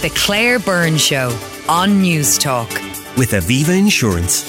The Claire Byrne Show on News Talk. With Aviva Insurance.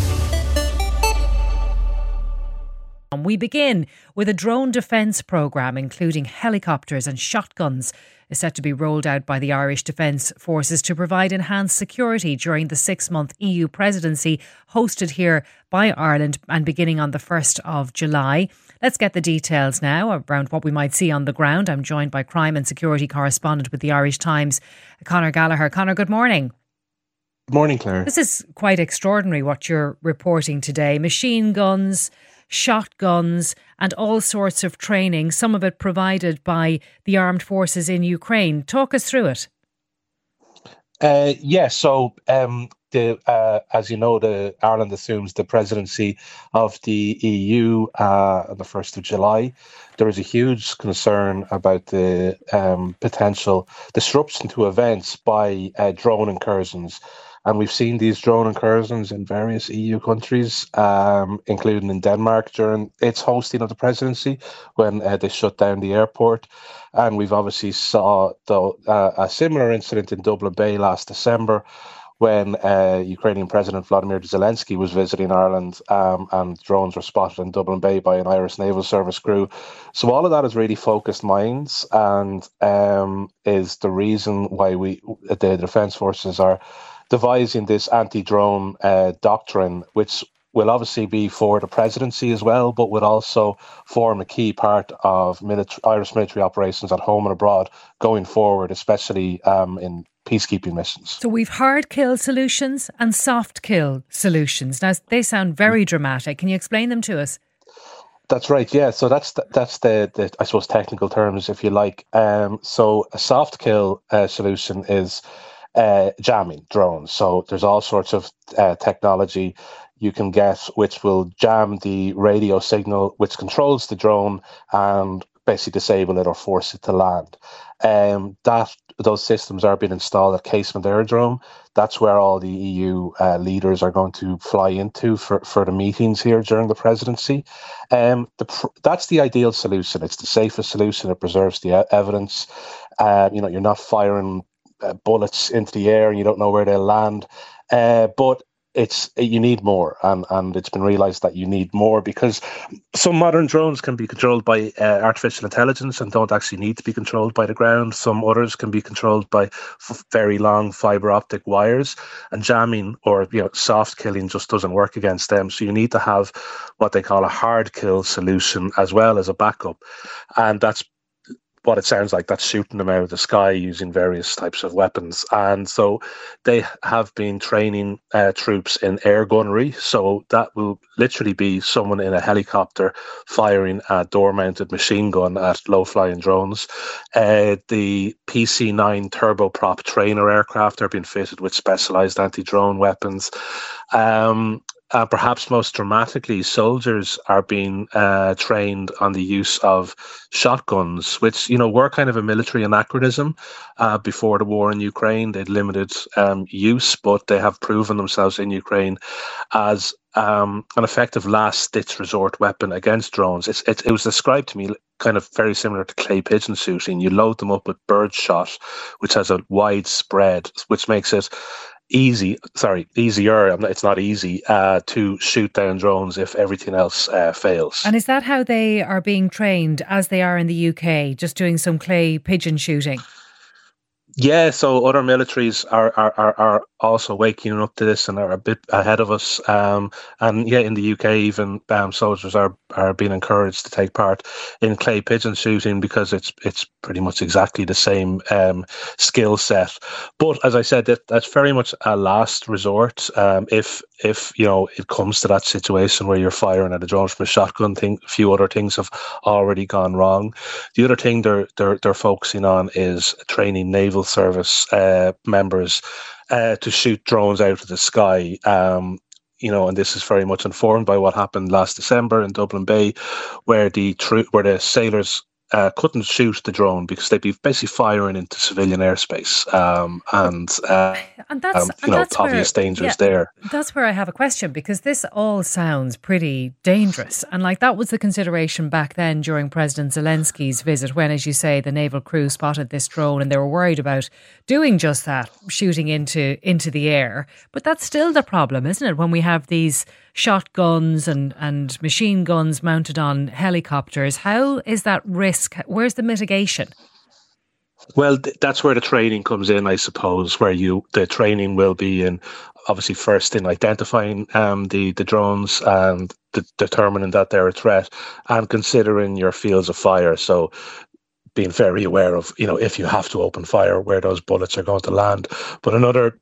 We begin with a drone defence programme, including helicopters and shotguns, is set to be rolled out by the Irish Defence Forces to provide enhanced security during the 6-month EU presidency hosted here by Ireland and beginning on the 1st of July. Let's get the details now around what we might see on the ground. I'm joined by crime and security correspondent with the Irish Times, Conor Gallagher. Conor, good morning. Good morning, Claire. This is quite extraordinary what you're reporting today. Machine guns, shotguns and all sorts of training, some of it provided by the armed forces in Ukraine. Talk us through it. As you know, Ireland assumes the presidency of the EU on the 1st of July. There is a huge concern about the potential disruption to events by drone incursions. And we've seen these drone incursions in various EU countries, including in Denmark during its hosting of the presidency when they shut down the airport. And we've obviously saw a similar incident in Dublin Bay last December when Ukrainian President Vladimir Zelensky was visiting Ireland and drones were spotted in Dublin Bay by an Irish Naval Service crew. So all of that is really focused minds and is the reason why the Defence Forces are devising this anti-drone doctrine, which will obviously be for the presidency as well, but would also form a key part of Irish military operations at home and abroad going forward, especially in peacekeeping missions. So we've hard kill solutions and soft kill solutions. Now, they sound very dramatic. Can you explain them to us? That's right, yeah. So that's the I suppose, technical terms, if you like. So a soft kill solution is jamming drones. So there's all sorts of technology you can get which will jam the radio signal which controls the drone and basically disable it or force it to land. Those systems are being installed at Casement Aerodrome. That's where all the EU leaders are going to fly into for the meetings here during the presidency. That's the ideal solution. It's the safest solution. It preserves the evidence. You're not firing bullets into the air and you don't know where they'll land. But you need more, and it's been realised that you need more because some modern drones can be controlled by artificial intelligence and don't actually need to be controlled by the ground. Some others can be controlled by very long fibre optic wires, and jamming or soft killing just doesn't work against them. So you need to have what they call a hard kill solution as well as a backup, and that's what it sounds like. That's shooting them out of the sky using various types of weapons. And so they have been training troops in air gunnery. So that will literally be someone in a helicopter firing a door-mounted machine gun at low-flying drones. The PC-9 turboprop trainer aircraft are being fitted with specialised anti-drone weapons. Perhaps most dramatically, soldiers are being trained on the use of shotguns, which, were kind of a military anachronism before the war in Ukraine. They'd limited use, but they have proven themselves in Ukraine as an effective last-ditch resort weapon against drones. It was described to me kind of very similar to clay pigeon shooting. You load them up with bird shot, which has a wide spread, which makes it easier. It's not easy to shoot down drones if everything else fails. And is that how they are being trained as they are in the UK, just doing some clay pigeon shooting? Yeah, so other militaries are also waking up to this and are a bit ahead of us. In the UK, even soldiers are being encouraged to take part in clay pigeon shooting because it's pretty much exactly the same skill set. But as I said, that's very much a last resort. If it comes to that situation where you're firing at a drone from a shotgun, a few other things have already gone wrong. The other thing they're focusing on is training naval service members to shoot drones out of the sky. And this is very much informed by what happened last December in Dublin Bay, where the sailors couldn't shoot the drone because they'd be basically firing into civilian airspace, and that's obvious dangers there. That's where I have a question, because this all sounds pretty dangerous, and like that was the consideration back then during President Zelensky's visit, when, as you say, the naval crew spotted this drone and they were worried about doing just that, shooting into the air. But that's still the problem, isn't it? When we have these shotguns and machine guns mounted on helicopters, how is that risk? Where's the mitigation? Well, that's where the training comes in, I suppose, where the training will be in, obviously, first in identifying the drones and determining that they're a threat, and considering your fields of fire. So being very aware of, if you have to open fire, where those bullets are going to land. But another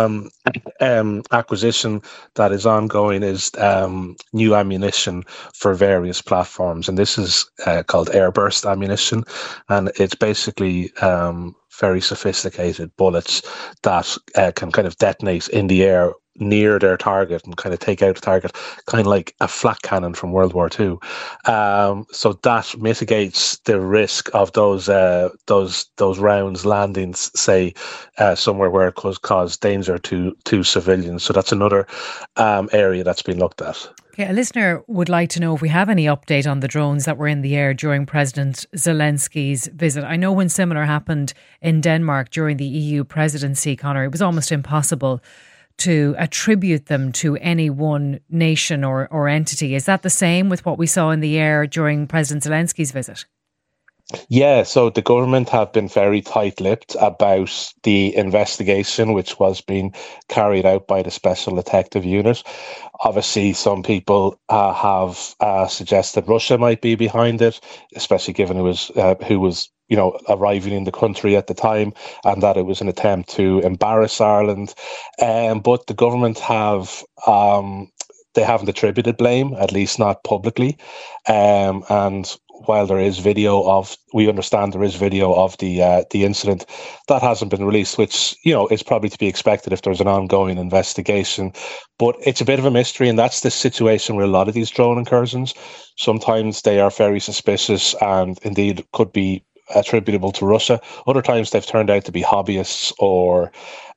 acquisition that is ongoing is new ammunition for various platforms. And this is called airburst ammunition. And it's basically very sophisticated bullets that can kind of detonate in the air near their target and kind of take out the target, kind of like a flak cannon from World War II. So that mitigates the risk of those rounds landing, say, somewhere where it could cause danger to civilians. So that's another area that's been looked at. Okay, a listener would like to know if we have any update on the drones that were in the air during President Zelensky's visit. I know when similar happened in Denmark during the EU presidency, Conor, it was almost impossible to attribute them to any one nation or entity. Is that the same with what we saw in the air during President Zelensky's visit? Yeah, so the government have been very tight-lipped about the investigation, which was being carried out by the Special Detective Unit. Obviously, some people have suggested Russia might be behind it, especially given who was arriving in the country at the time, and that it was an attempt to embarrass Ireland. But the government they haven't attributed blame, at least not publicly. And while there is we understand there is video of the incident, that hasn't been released, which, is probably to be expected if there's an ongoing investigation. But it's a bit of a mystery, and that's the situation with a lot of these drone incursions. Sometimes they are very suspicious and indeed could be attributable to Russia. Other times they've turned out to be hobbyists or,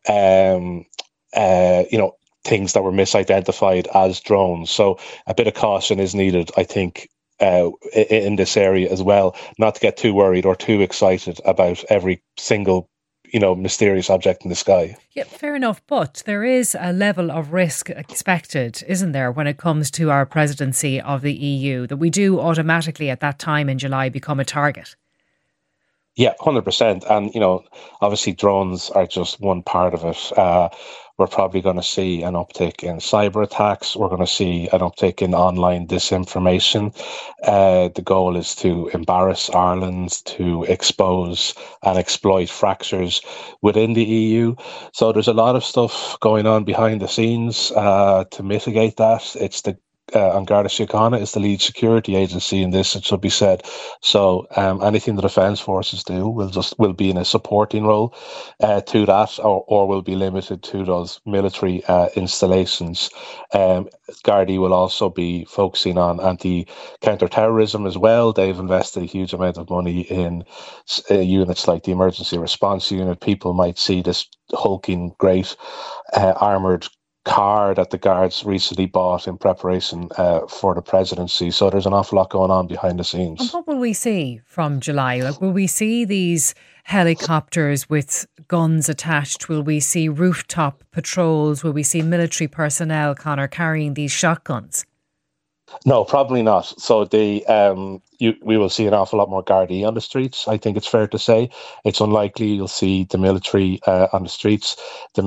things that were misidentified as drones. So a bit of caution is needed, I think, in this area as well, not to get too worried or too excited about every single mysterious object in the sky. Yeah, fair enough. But there is a level of risk expected, isn't there, when it comes to our presidency of the EU, that we do automatically at that time in July become a target? Yeah, 100%. And, obviously drones are just one part of it. We're probably going to see an uptick in cyber attacks. We're going to see an uptick in online disinformation. The goal is to embarrass Ireland, to expose and exploit fractures within the EU. So there's a lot of stuff going on behind the scenes to mitigate that. It's An Garda Síochána is the lead security agency in this, it should be said. So anything the Defence Forces do will be in a supporting role to that, or will be limited to those military installations. Gardaí will also be focusing on anti-counter-terrorism as well. They've invested a huge amount of money in units like the Emergency Response Unit. People might see this hulking, great armoured car that the Guards recently bought in preparation for the presidency. So there's an awful lot going on behind the scenes. And what will we see from July? Like, will we see these helicopters with guns attached? Will we see rooftop patrols? Will we see military personnel, Conor, carrying these shotguns? No, probably not. So we will see an awful lot more Gardaí on the streets. I think it's fair to say. It's unlikely you'll see the military on the streets.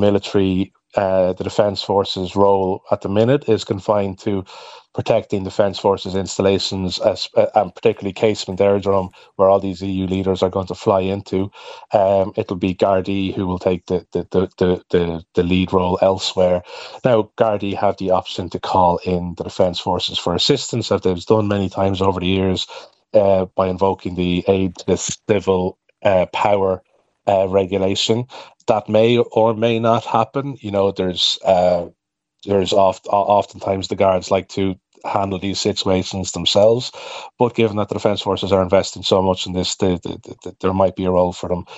The Defence Forces role at the minute is confined to protecting Defence Forces installations, and particularly Casement Aerodrome, where all these EU leaders are going to fly into. It'll be Gardaí who will take the lead role elsewhere. Now, Gardaí have the option to call in the Defence Forces for assistance, as they've done many times over the years, by invoking the aid to the civil power regulation. That may or may not happen. There's oftentimes the Guards like to handle these situations themselves. But given that the Defence Forces are investing so much in this, there might be a role for them.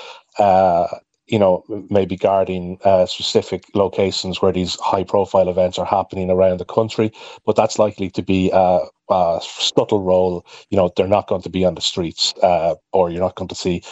Maybe guarding specific locations where these high-profile events are happening around the country. But that's likely to be a subtle role. They're not going to be on the streets, or you're not going to see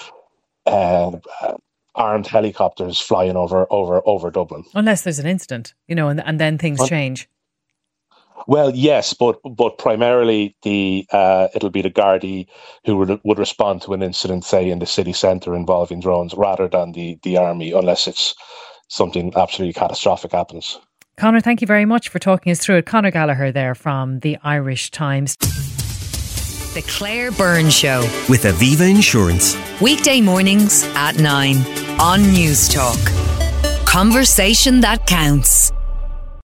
armed helicopters flying over Dublin, unless there's an incident, and then things change. Well, yes, but primarily it'll be the Gardaí who would respond to an incident, say in the city centre involving drones, rather than the army, unless it's something absolutely catastrophic happens. Conor, thank you very much for talking us through it. Conor Gallagher there from the Irish Times. The Claire Byrne Show with Aviva Insurance. Weekday mornings at 9 on News Talk. Conversation that counts.